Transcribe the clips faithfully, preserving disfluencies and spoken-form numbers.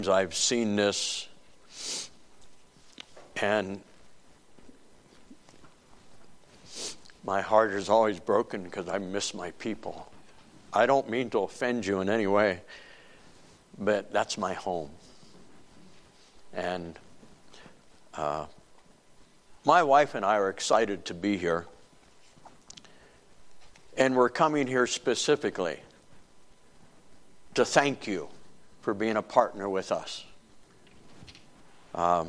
I've seen this, and my heart is always broken because I miss my people. I don't mean to offend you in any way, but that's my home. And uh, my wife and I are excited to be here. And we're coming here specifically to thank you for being a partner with us. Um,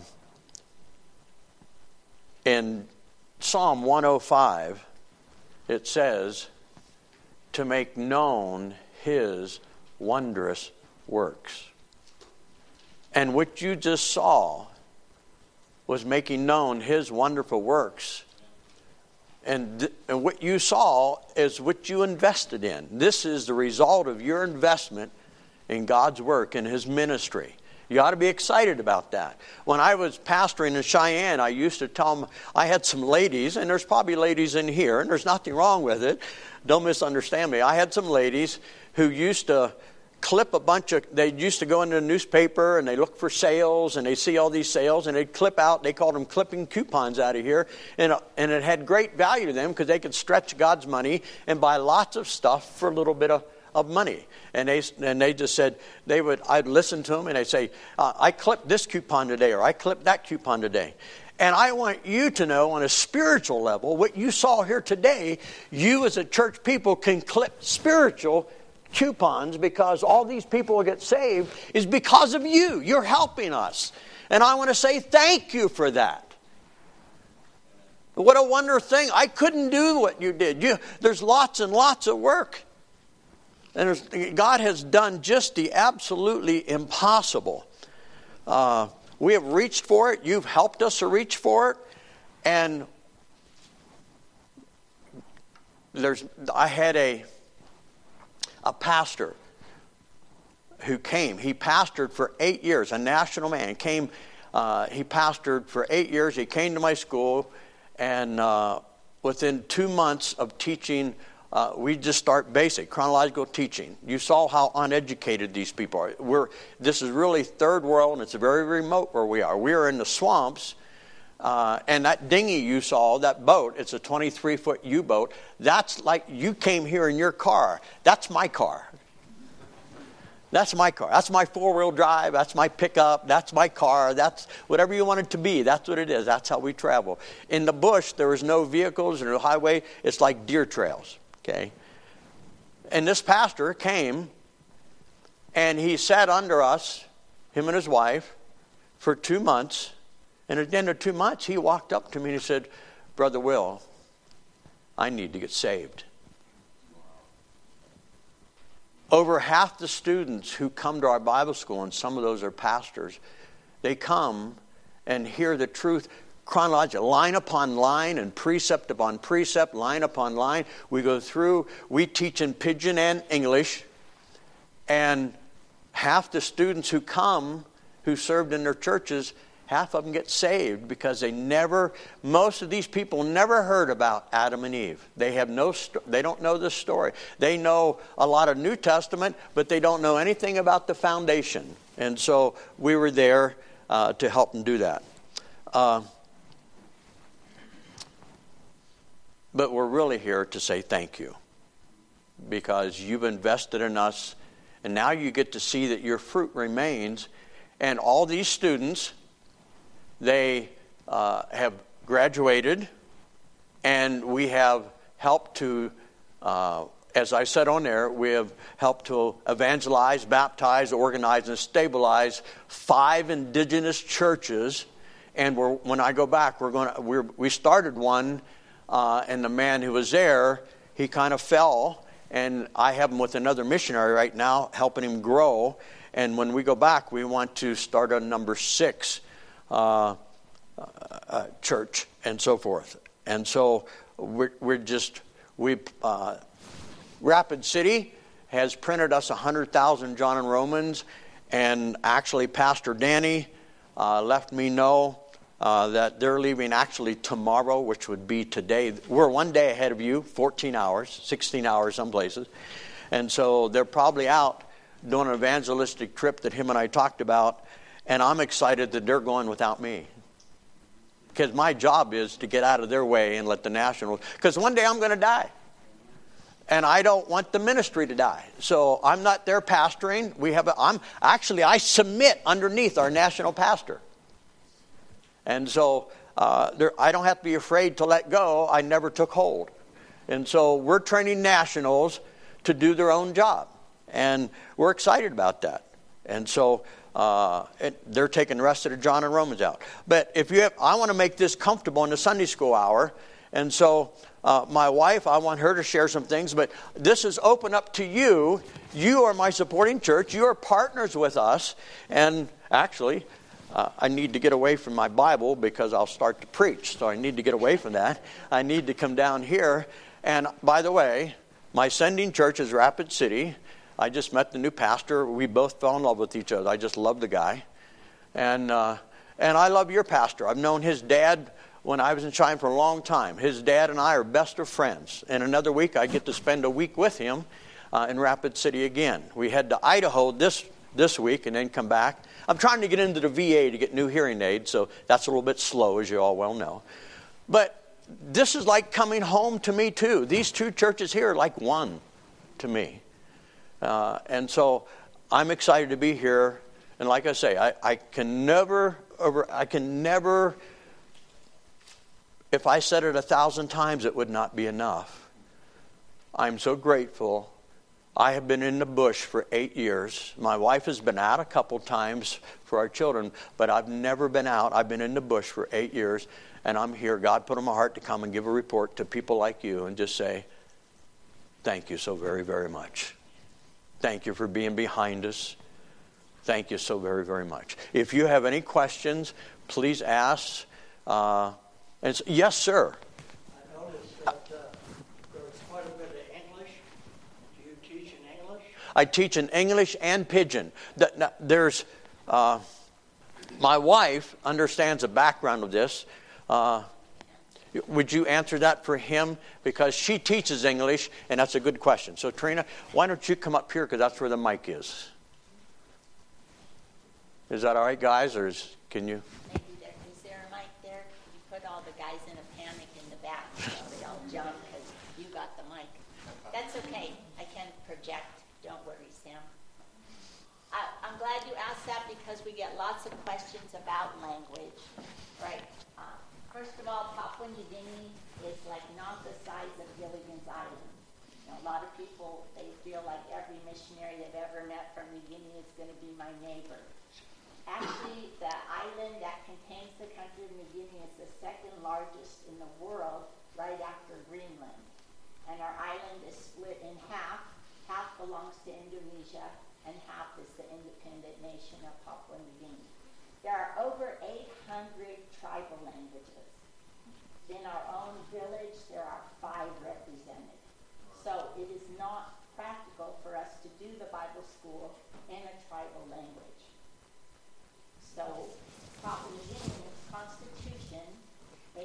in Psalm one oh five, it says, to make known His wondrous works. And what you just saw was making known His wonderful works. And, th- and what you saw is what you invested in. This is the result of your investment in God's work and His ministry. You ought to be excited about that. When I was pastoring in Cheyenne, I used to tell them, I had some ladies, and there's probably ladies in here, and there's nothing wrong with it. Don't misunderstand me. I had some ladies who used to clip a bunch of, they used to go into the newspaper and they look for sales and they see all these sales and they'd clip out, they called them clipping coupons out of here. And, and it had great value to them because they could stretch God's money and buy lots of stuff for a little bit of, of money. And they and they just said, they would, I'd listen to them and they'd say, uh, I clipped this coupon today or I clipped that coupon today. And I want you to know on a spiritual level, what you saw here today, you as a church people can clip spiritual coupons because all these people will get saved is because of you. You're helping us. And I want to say thank you for that. What a wonderful thing. I couldn't do what you did. You, there's lots and lots of work. And God has done just the absolutely impossible. Uh, we have reached for it. You've helped us to reach for it. And there's, I had a a pastor who came. He pastored for eight years, a national man. Came. Uh, he pastored for eight years. He came to my school, and uh, within two months of teaching, uh, we just start basic chronological teaching. You saw how uneducated these people are. We're this is really third world, and it's very remote where we are. We are in the swamps. Uh, and that dinghy you saw, that boat, it's a twenty-three foot U-boat. That's like you came here in your car. That's my car. That's my car. That's my four-wheel drive. That's my pickup. That's my car. That's whatever you want it to be. That's what it is. That's how we travel. In the bush, there is no vehicles and no highway. It's like deer trails. Okay. And this pastor came, and he sat under us, him and his wife, for two months. And at the end of two months, he walked up to me and he said, Brother Will, I need to get saved. Over half the students who come to our Bible school, and some of those are pastors, they come and hear the truth chronologically, line upon line and precept upon precept, line upon line. We go through, we teach in Pidgin and English, and half the students who come, who served in their churches, half of them get saved because they never, most of these people never heard about Adam and Eve. They have no, they don't know this story. They know a lot of New Testament, but they don't know anything about the foundation. And so we were there uh, to help them do that. Uh, but we're really here to say thank you because you've invested in us, and now you get to see that your fruit remains. And all these students, they uh, have graduated, and we have helped to, uh, as I said on there, we have helped to evangelize, baptize, organize, and stabilize five indigenous churches. And we're, when I go back, we're going to we're, we started one, uh, and the man who was there, he kind of fell, and I have him with another missionary right now, helping him grow. And when we go back, we want to start on number six. Uh, uh, church and so forth. And so we're, we're just, we, uh, Rapid City has printed us one hundred thousand John and Romans, and actually Pastor Danny uh, left me know uh, that they're leaving actually tomorrow, which would be today. We're one day ahead of you, fourteen hours, sixteen hours some places. And so they're probably out doing an evangelistic trip that him and I talked about, and I'm excited that they're going without me. Because my job is to get out of their way and let the nationals, because one day I'm going to die. And I don't want the ministry to die. So I'm not there pastoring. We have a, I'm actually I submit underneath our national pastor. And so uh, there, I don't have to be afraid to let go. I never took hold. And so we're training nationals to do their own job. And we're excited about that. And so uh, it, they're taking the rest of the John and Romans out. But if you have, I want to make this comfortable in the Sunday school hour. And so uh, my wife, I want her to share some things. But this is open up to you. You are my supporting church. You are partners with us. And actually, uh, I need to get away from my Bible because I'll start to preach. So I need to get away from that. I need to come down here. And by the way, my sending church is Rapid City. I just met the new pastor. We both fell in love with each other. I just love the guy. And uh, and I love your pastor. I've known his dad when I was in China for a long time. His dad and I are best of friends. In another week, I get to spend a week with him uh, in Rapid City again. We head to Idaho this this week and then come back. I'm trying to get into the V A to get new hearing aids, so that's a little bit slow, as you all well know. But this is like coming home to me, too. These two churches here are like one to me. Uh, and so I'm excited to be here. And like I say, I, I can never, over, I can never, if I said it a thousand times, it would not be enough. I'm so grateful. I have been in the bush for eight years. My wife has been out a couple times for our children, but I've never been out. I've been in the bush for eight years, and I'm here. God put on my heart to come and give a report to people like you and just say, thank you so very, very much. Thank you for being behind us. Thank you so very, very much. If you have any questions, please ask. Uh, and so, yes, sir. I noticed that uh, there's quite a bit of English. Do you teach in English? I teach in English and Pidgin. There's uh, my wife understands the background of this. Uh, would you answer that for him? Because she teaches English, and that's a good question. So, Trina, why don't you come up here, because that's where the mic is. Is that all right, guys, or is, can you? Maybe there, is there a mic there? You put all the guys in a panic in the back, so they all jump because you got the mic. That's okay. I can project. Don't worry, Sam. I, I'm glad you asked that because we get lots of questions about language, right? Uh, first of all, Papua New Guinea is like not the size of Gilligan's Island. You know, a lot of people, they feel like every missionary they've ever met from New Guinea is going to be my neighbor. Actually, the island that contains the country of New Guinea is the second largest in the world, right after Greenland. And our island is split in half. Half belongs to Indonesia, and half is the independent nation of Papua New Guinea. There are over eight hundred tribal languages. In our own village, there are five represented. So it is not practical for us to do the Bible school in a tribal language. So, Papua New Guinea, in its constitution, they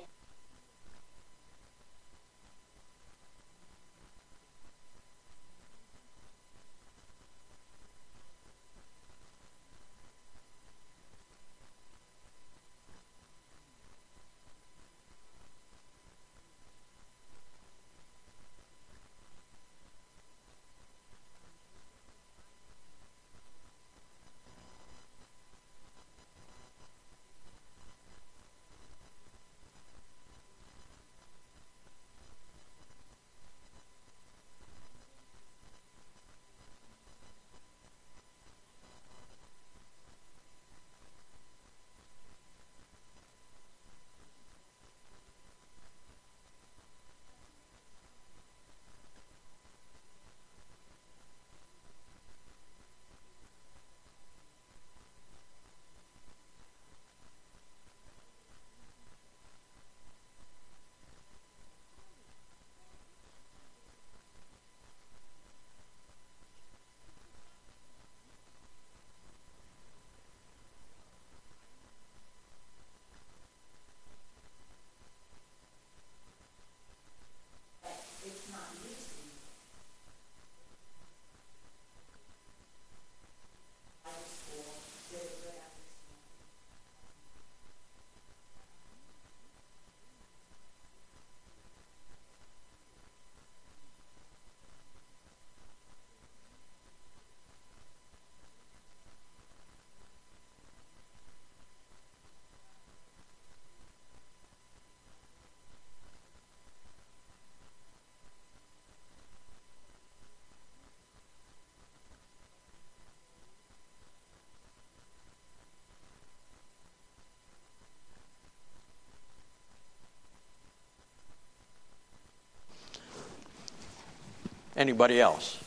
Anybody else?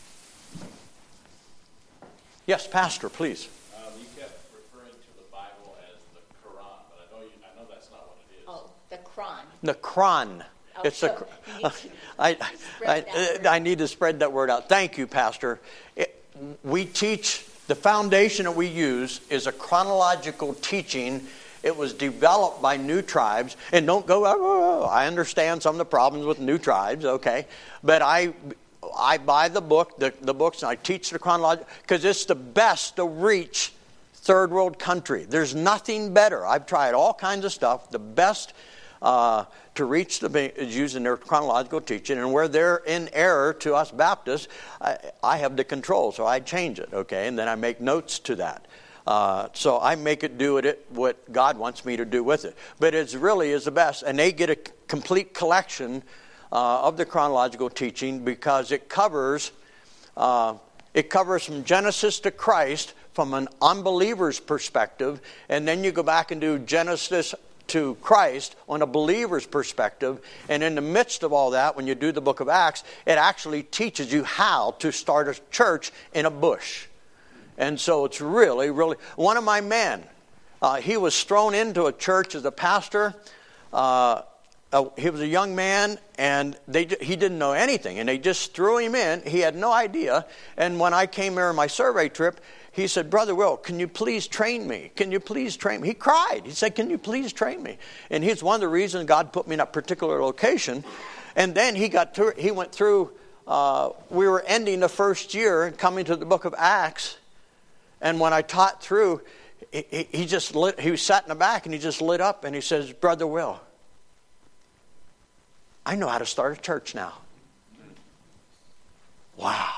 Yes, Pastor, please. Um, you kept referring to the Bible as the Quran, but I know you, I know that's not what it is. Oh, the Quran. The Quran. Oh, It's so the. you need to I, spread that I, word. I need to spread that word out. Thank you, Pastor. It, we teach, the foundation that we use is a chronological teaching. It was developed by new tribes. And don't go, oh, I understand some of the problems with new tribes, okay. But I I buy the book, the, the books, and I teach the chronological, because it's the best to reach third world country. There's nothing better. I've tried all kinds of stuff. The best uh, to reach the is using their chronological teaching, and where they're in error to us Baptists, I, I have the control, so I change it, okay, and then I make notes to that. Uh, so I make it do it what God wants me to do with it. But it really is the best, and they get a complete collection uh, of the chronological teaching because it covers uh, it covers from Genesis to Christ from an unbeliever's perspective, and then you go back and do Genesis to Christ on a believer's perspective. And in the midst of all that, when you do the book of Acts, it actually teaches you how to start a church in a bush. And so it's really, really... One of my men, uh, he was thrown into a church as a pastor. Uh, uh, he was a young man, and they he didn't know anything. And they just threw him in. He had no idea. And when I came here on my survey trip, he said, Brother Will, can you please train me? Can you please train me? He cried. He said, can you please train me? And he's one of the reasons God put me in that particular location. And then he got through, he went through, uh, we were ending the first year and coming to the book of Acts. And when I taught through, he, he just lit, he sat in the back and he just lit up and he says, Brother Will, I know how to start a church now. Wow.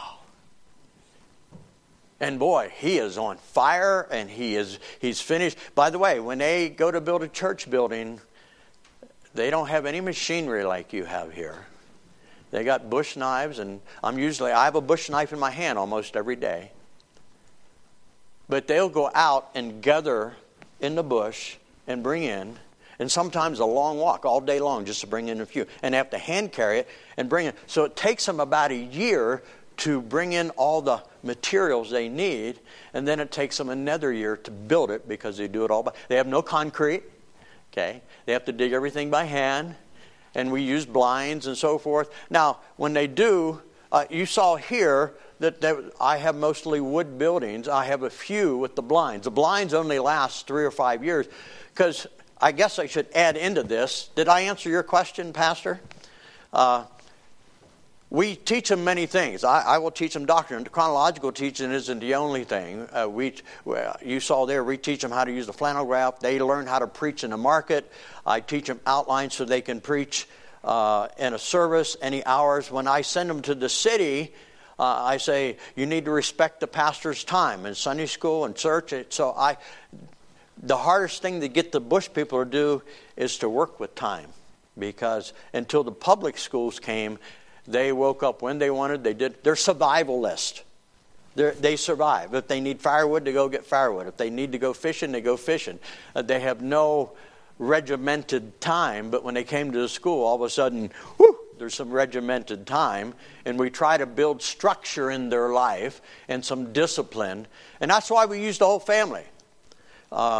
And boy, he is on fire, and he is he's finished. By the way, when they go to build a church building, they don't have any machinery like you have here. They got bush knives, and I'm usually I have a bush knife in my hand almost every day. But they'll go out and gather in the bush and bring in, and sometimes a long walk all day long just to bring in a few, and they have to hand carry it and bring it. So it takes them about a year to bring in all the materials they need, and then it takes them another year to build it because they do it all by... They have no concrete, okay? They have to dig everything by hand, and we use blinds and so forth. Now, when they do, uh, you saw here that they, I have mostly wood buildings. I have a few with the blinds. The blinds only last three or five years because I guess I should add into this. Did I answer your question, Pastor? Uh, We teach them many things. I, I will teach them doctrine. The chronological teaching isn't the only thing. Uh, we, well, you saw there, we teach them how to use the flannel graph. They learn how to preach in the market. I teach them outlines so they can preach uh, in a service any hours. When I send them to the city, uh, I say, you need to respect the pastor's time in Sunday school and church. So I, the hardest thing to get the bush people to do is to work with time. Because until the public schools came, they woke up when they wanted. They did. They're survivalist. They're, they survive. If they need firewood, they go get firewood. If they need to go fishing, they go fishing. Uh, they have no regimented time. But when they came to the school, all of a sudden, whoo, there's some regimented time. And we try to build structure in their life and some discipline. And that's why we use the whole family. Uh,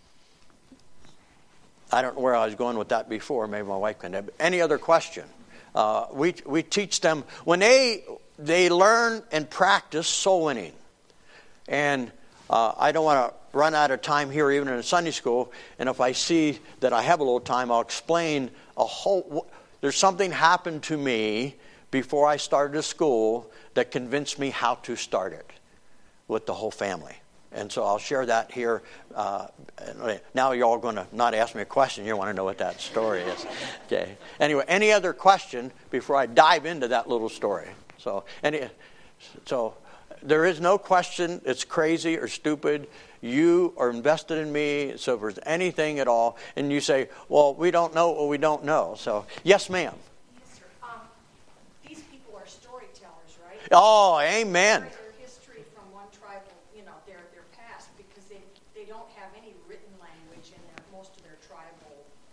I don't know where I was going with that before. Maybe my wife can have. Any other question? Uh, we we teach them when they they learn and practice soul winning, and uh, I don't want to run out of time here, even in a Sunday school. And if I see that I have a little time, I'll explain a whole. There's something happened to me before I started a school that convinced me how to start it with the whole family. And so I'll share that here. Uh, now you're all going to not ask me a question. You want to know what that story is. Okay. Anyway, any other question before I dive into that little story? So, any, so there is no question. It's crazy or stupid. You are invested in me. So if there's anything at all, and you say, well, we don't know what we don't know. So, yes, ma'am. Yes, sir. Um, these people are storytellers, right? Oh, amen.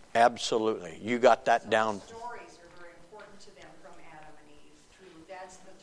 Absolutely. You got that so down. Stories are very important to them from Adam and Eve. True. That's the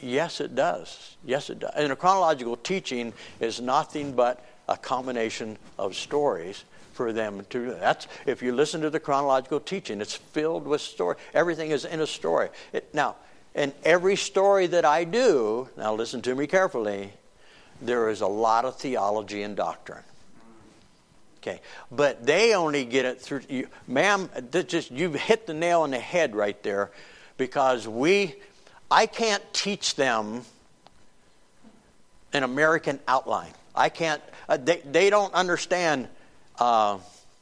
Yes, it does. Yes, it does. And a chronological teaching is nothing but a combination of stories for them to. That's if you listen to the chronological teaching, it's filled with story. Everything is in a story. It, now, in every story that I do, now listen to me carefully, there is a lot of theology and doctrine. Okay, but they only get it through. You, ma'am, just you've hit the nail on the head right there, because we, I can't teach them an American outline. I can't. Uh, they they don't understand uh,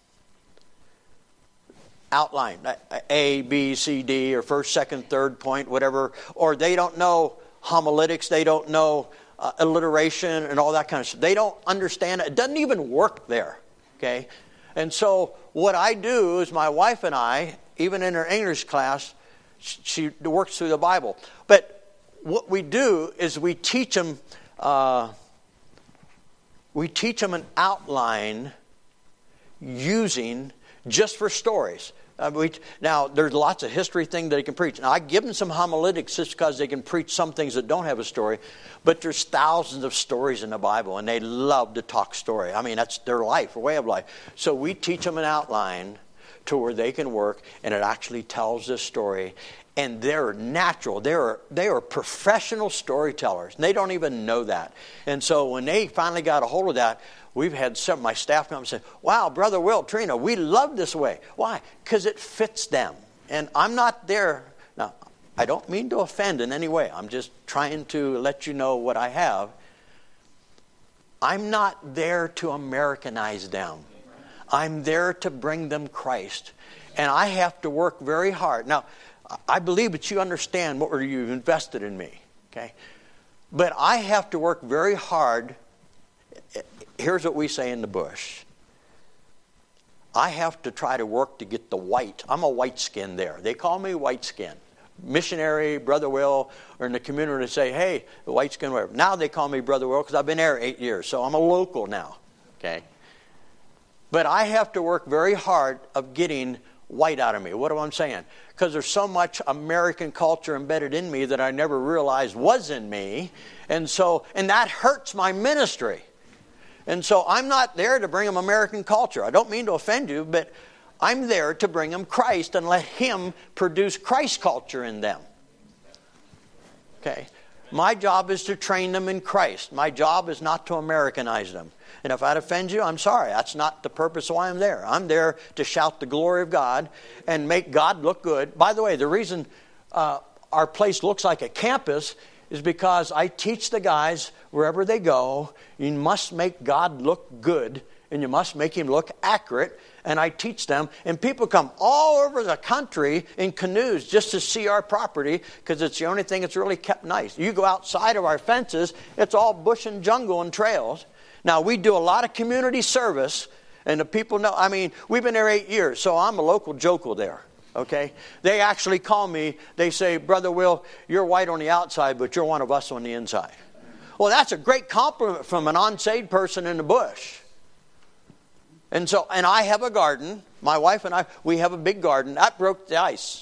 outline A, B, C, D, or first, second, third point, whatever. Or they don't know homiletics. They don't know uh, alliteration and all that kind of stuff. They don't understand it. It doesn't even work there. Okay, and so what I do is my wife and I, even in her English class, she works through the Bible. But what we do is we teach them, uh, we teach them an outline using just for stories. Uh, we, now, there's lots of history things that they can preach. Now, I give them some homiletics just because they can preach some things that don't have a story. But there's thousands of stories in the Bible, and they love to talk story. I mean, that's their life, their way of life. So we teach them an outline to where they can work, and it actually tells this story. And they're natural. They're, they are professional storytellers, and they don't even know that. And so when they finally got a hold of that, we've had some of my staff come and say, wow, Brother Will, Trina, we love this way. Why? Because it fits them. And I'm not there. Now, I don't mean to offend in any way. I'm just trying to let you know what I have. I'm not there to Americanize them. I'm there to bring them Christ. And I have to work very hard. Now, I believe that you understand what you've invested in me. Okay? But I have to work very hard. Here's what we say in the bush. I have to try to work to get the white. I'm a white skin there. They call me white skin. Missionary, Brother Will, or in the community say, hey, the white skin, whatever. Now they call me Brother Will because I've been there eight years. So I'm a local now. Okay? But I have to work very hard of getting white out of me. What am I saying? Because there's so much American culture embedded in me that I never realized was in me. And so, and that hurts my ministry. And so I'm not there to bring them American culture. I don't mean to offend you, but I'm there to bring them Christ and let Him produce Christ culture in them. Okay? My job is to train them in Christ. My job is not to Americanize them. And if I'd offend you, I'm sorry. That's not the purpose of why I'm there. I'm there to shout the glory of God and make God look good. By the way, the reason uh, our place looks like a campus is because I teach the guys wherever they go, you must make God look good and you must make Him look accurate. And I teach them. And people come all over the country in canoes just to see our property because it's the only thing that's really kept nice. You go outside of our fences, it's all bush and jungle and trails. Now, we do a lot of community service, and the people know. I mean, we've been there eight years, so I'm a local jokel there. Okay? They actually call me. They say, Brother Will, you're white on the outside, but you're one of us on the inside. Well, that's a great compliment from an unsaved person in the bush. And so, and I have a garden. My wife and I, we have a big garden. That broke the ice.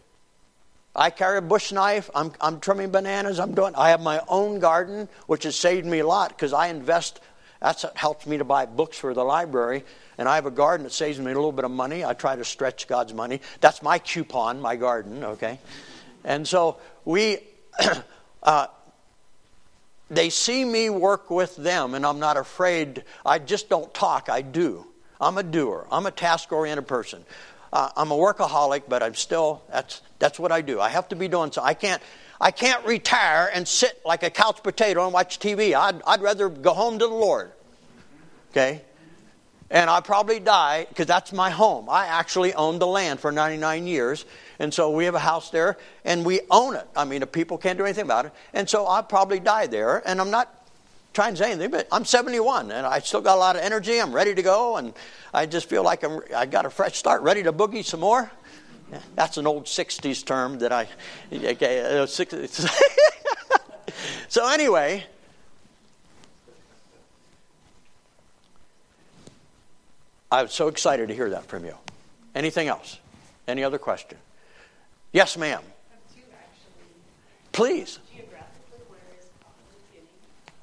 I carry a bush knife. I'm, I'm trimming bananas. I'm doing. I have my own garden, which has saved me a lot because I invest. That's what helps me to buy books for the library. And I have a garden that saves me a little bit of money. I try to stretch God's money. That's my coupon, my garden, okay? And so we, uh, they see me work with them, and I'm not afraid. I just don't talk. I do. I'm a doer. I'm a task-oriented person. Uh, I'm a workaholic, but I'm still, that's that's what I do. I have to be doing so. I can't I can't retire and sit like a couch potato and watch T V. I'd, I'd rather go home to the Lord. Okay? And I'll probably die because that's my home. I actually owned the land for ninety-nine years. And so we have a house there and we own it. I mean, the people can't do anything about it. And so I'll probably die there. And I'm not trying to say anything, but I'm seventy-one and I still got a lot of energy. I'm ready to go. And I just feel like I'm, I got a fresh start, ready to boogie some more. Yeah, that's an old sixties term that I... Okay, so anyway... I was so excited to hear that from you. Anything else? Any other question? Yes, ma'am. I have two, actually. Please. Geographically,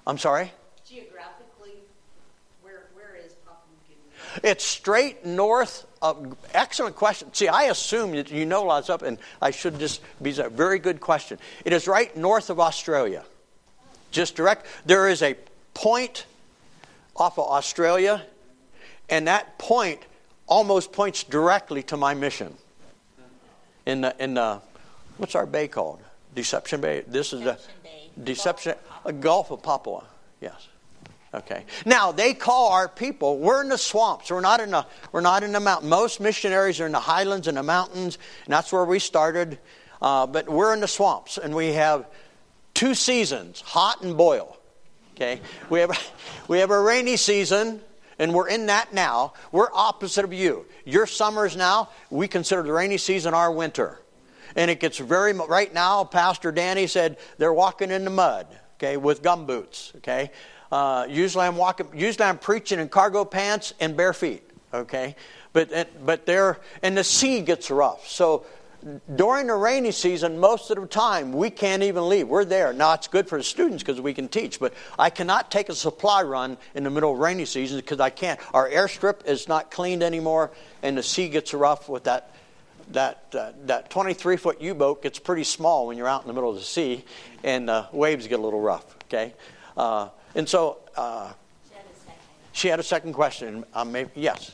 I'm sorry? Geographically, where where is Papua New Guinea? It's straight north of, excellent question. See, I assume that you know lots of, and I should just be a very good question. It is right north of Australia. Just direct. There is a point off of Australia, and that point almost points directly to my mission. In the, in the, what's our bay called? Deception Bay. This is the Deception, a Gulf of Papua. Yes. Okay. Now they call our people. We're in the swamps. We're not in the. We're not in the mountain. Most missionaries are in the highlands and the mountains, and that's where we started. Uh, but we're in the swamps, and we have two seasons: hot and boil. Okay. We have we have a rainy season, and we're in that now. We're opposite of you. Your summers now. We consider the rainy season our winter. And it gets very, right now, Pastor Danny said they're walking in the mud, okay, with gum boots, okay. Uh, usually I'm walking, usually I'm preaching in cargo pants and bare feet, okay. But but they're, and the sea gets rough. So during the rainy season, most of the time, we can't even leave. We're there. Now, it's good for the students because we can teach, but I cannot take a supply run in the middle of rainy season because I can't. Our airstrip is not cleaned anymore, and the sea gets rough with that. That uh, that twenty-three foot U-boat gets pretty small when you're out in the middle of the sea, and uh, waves get a little rough. Okay, uh, and so uh, She had a second. she had a second question. Um, maybe, yes.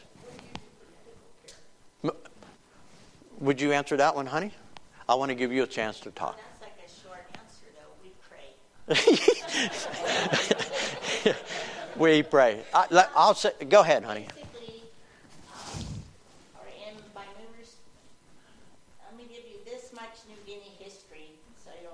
M- Would you answer that one, honey? I want to give you a chance to talk. That's like a short answer, though. We pray. We pray. I, let- I'll say. Go ahead, honey. Basically, um, or in my numbers, let me give you this much New Guinea history, so you'll.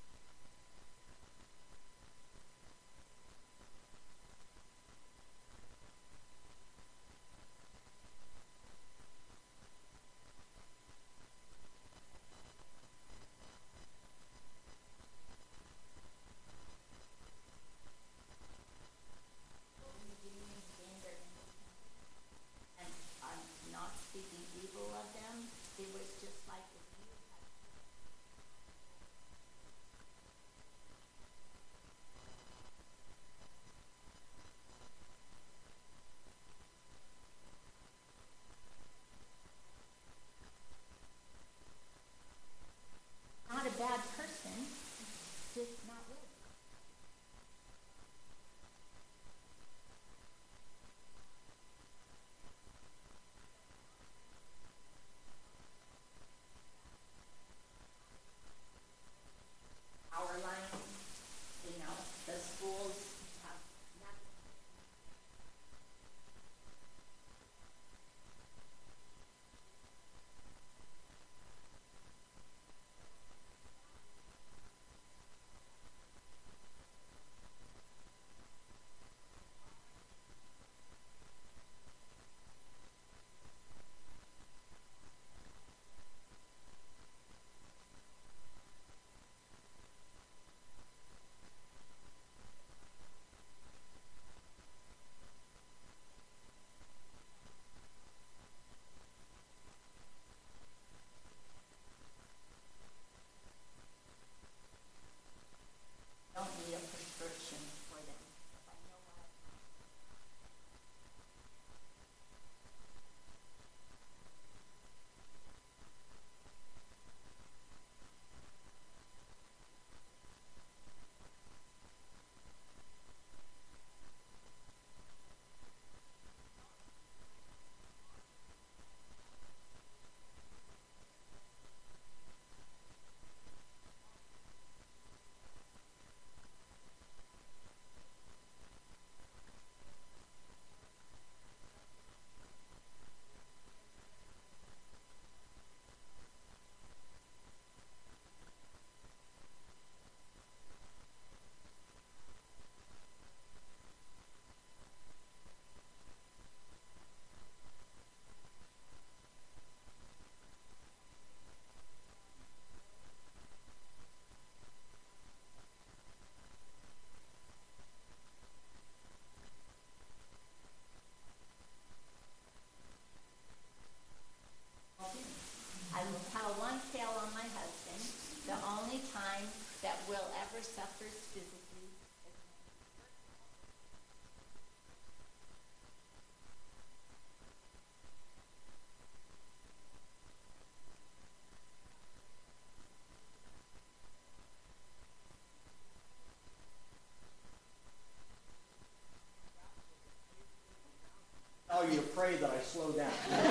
pray that I slow down.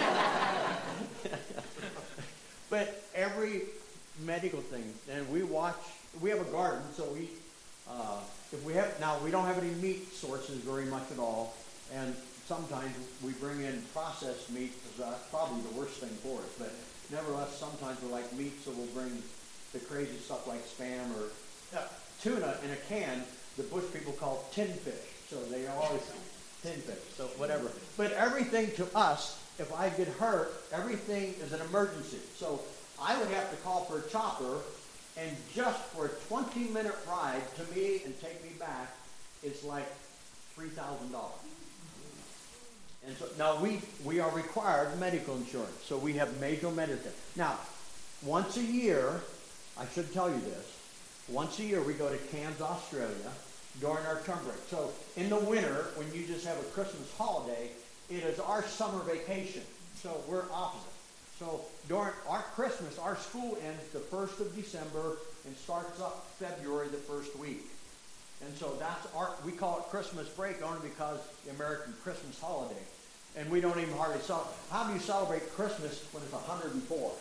But every medical thing, and we watch, we have a garden, so we, uh, if we have, now we don't have any meat sources very much at all, and sometimes we bring in processed meat, because that's probably the worst thing for us, but nevertheless, sometimes we like meat, so we'll bring the crazy stuff like Spam or uh, tuna in a can. The bush people call tin fish, so they always tin fish, so whatever. But everything to us, if I get hurt, everything is an emergency. So I would have to call for a chopper, and just for a twenty-minute ride to me and take me back, it's like three thousand dollars. And so now we, we are required medical insurance, so we have major medical. Now, once a year, I should tell you this, once a year we go to Cairns, Australia, during our term break. So in the winter, when you just have a Christmas holiday, it is our summer vacation. So we're opposite. So during our Christmas, our school ends the first of December and starts up February the first week. And so that's our, we call it Christmas break only because the American Christmas holiday. And we don't even hardly celebrate. How do you celebrate Christmas when it's one hundred four?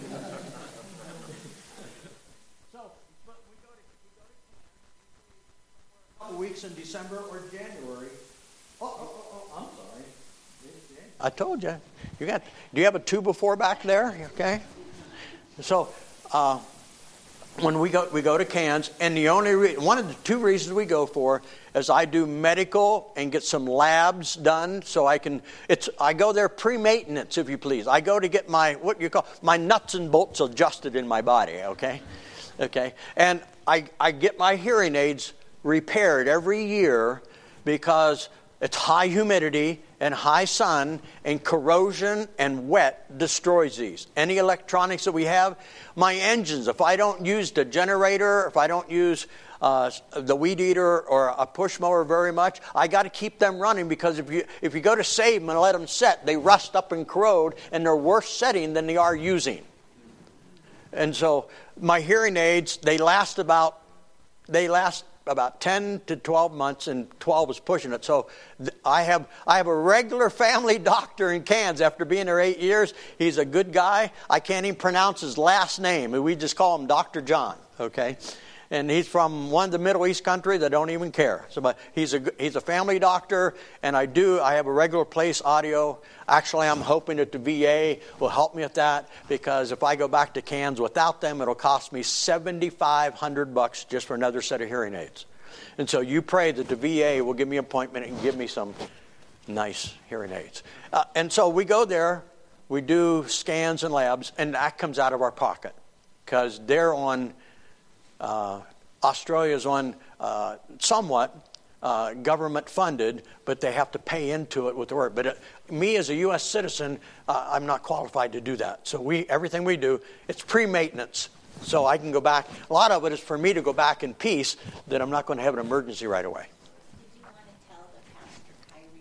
So, but we go to, we go to a couple weeks in December or January. Oh, oh, oh, oh I'm sorry. I told you. You got. Do you have a two before back there? Okay. So, uh, when we go, we go to Cairns, and the only re- one of the two reasons we go for is I do medical and get some labs done, so I can. It's I go there pre-maintenance, if you please. I go to get my what you call my nuts and bolts adjusted in my body. Okay, okay, and I I get my hearing aids repaired every year because it's high humidity and high sun, and corrosion and wet destroys these. Any electronics that we have, my engines, if I don't use the generator, if I don't use uh, the weed eater or a push mower very much, I got to keep them running, because if you if you go to save them and let them set, they rust up and corrode, and they're worse setting than they are using. And so my hearing aids, they last about they last. about ten to twelve months, and twelve is pushing it. So th- I have I have a regular family doctor in Cairns after being there eight years. He's a good guy. I can't even pronounce his last name. We just call him Doctor John, okay? And he's from one of the Middle East countries that don't even care. So, but he's a he's a family doctor, and I do I have a regular place audio. Actually, I'm hoping that the V A will help me with that, because if I go back to Cairns without them, it'll cost me seventy-five hundred bucks just for another set of hearing aids. And so you pray that the V A will give me an appointment and give me some nice hearing aids. Uh, and so we go there, we do scans and labs, and that comes out of our pocket, because they're on. Uh, Australia's on uh, somewhat uh, government funded, but they have to pay into it with the work. But it, me as a U S citizen, uh, I'm not qualified to do that. So we everything we do, it's pre-maintenance. So I can go back. A lot of it is for me to go back in peace, that I'm not going to have an emergency right away. Did you want to tell the Pastor Kyrie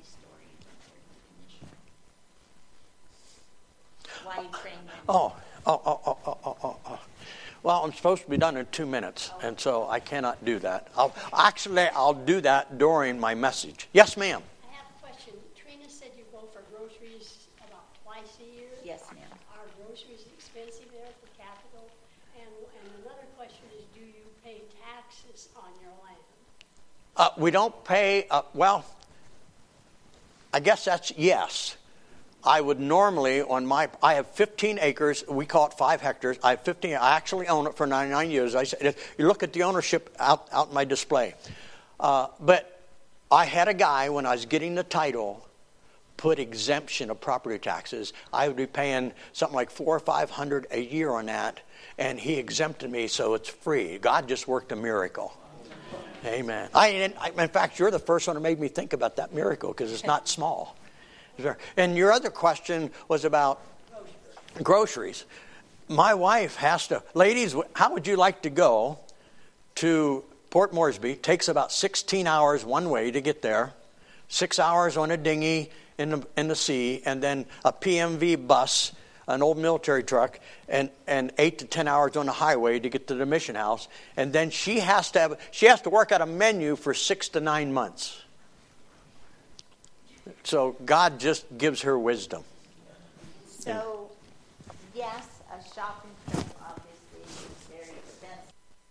story? Why you trained them? Oh, oh, oh, oh, oh, oh, oh, oh. Well, I'm supposed to be done in two minutes, and so I cannot do that. I'll, actually, I'll do that during my message. Yes, ma'am. I have a question. Trina said you go for groceries about twice a year. Yes, ma'am. Are groceries expensive there at the Capitol? And, and another question is, do you pay taxes on your land? Uh, we don't pay, uh, well, I guess that's yes. I would normally, on my, I have fifteen acres, we call it five hectares. I have fifteen, I actually own it for ninety-nine years. I said, you look at the ownership out, out in my display. Uh, but I had a guy, when I was getting the title, put exemption of property taxes. I would be paying something like four or five hundred a year on that, and he exempted me, so it's free. God just worked a miracle. Amen. I, in fact, you're the first one who made me think about that miracle, because it's not small. And your other question was about groceries. My wife has to, ladies, how would you like to go to Port Moresby? It takes about sixteen hours one way to get there, six hours on a dinghy in the, in the sea, and then a P M V bus, an old military truck, and, and eight to ten hours on the highway to get to the mission house. And then she has to have, she has to work out a menu for six to nine months. So God just gives her wisdom. So, yes, a shopping trip obviously is very expensive.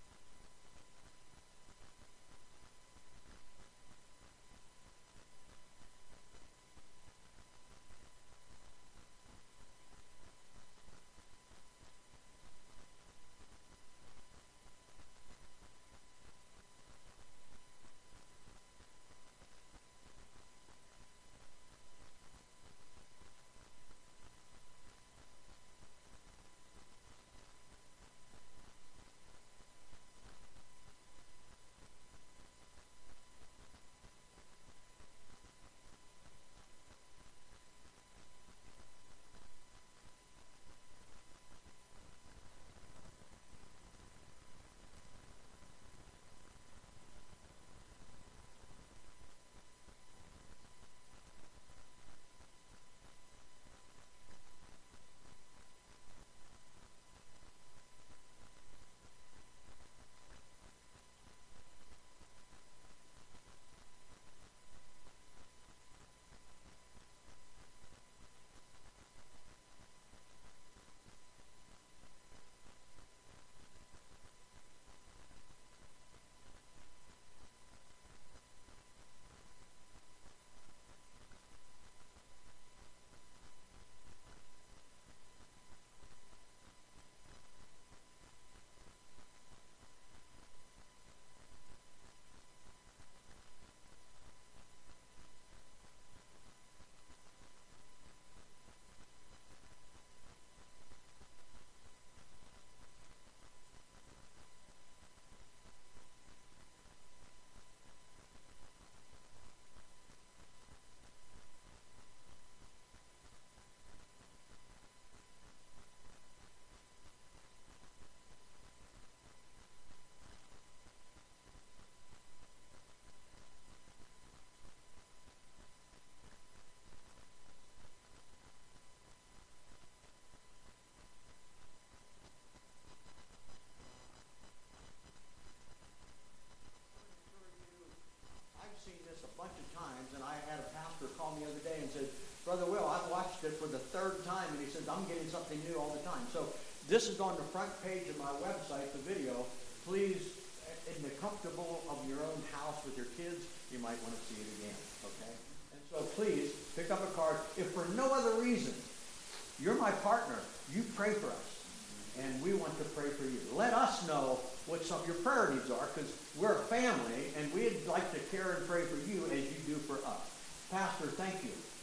Brother Will, I've watched it for the third time, and he says, I'm getting something new all the time. So this is on the front page of my website, the video. Please, in the comfortable of your own house with your kids, you might want to see it again, okay? And so please, pick up a card. If for no other reason, you're my partner, you pray for us, and we want to pray for you. Let us know what some of your prayer needs are, because we're a family, and we'd like to care and pray for you as you do for us. Pastor, thank you